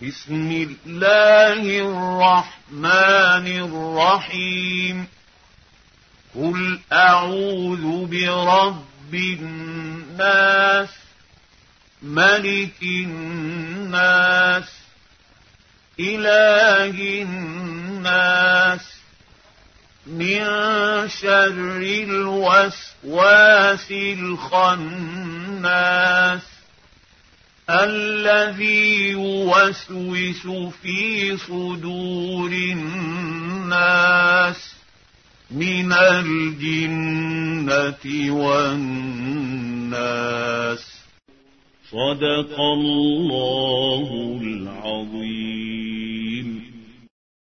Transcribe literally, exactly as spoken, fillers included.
بسم الله الرحمن الرحيم قل أعوذ برب الناس ملك الناس إله الناس من شر الوسواس الخناس الذي يوسوس في صدور الناس من الجنة والناس. صدق الله العظيم.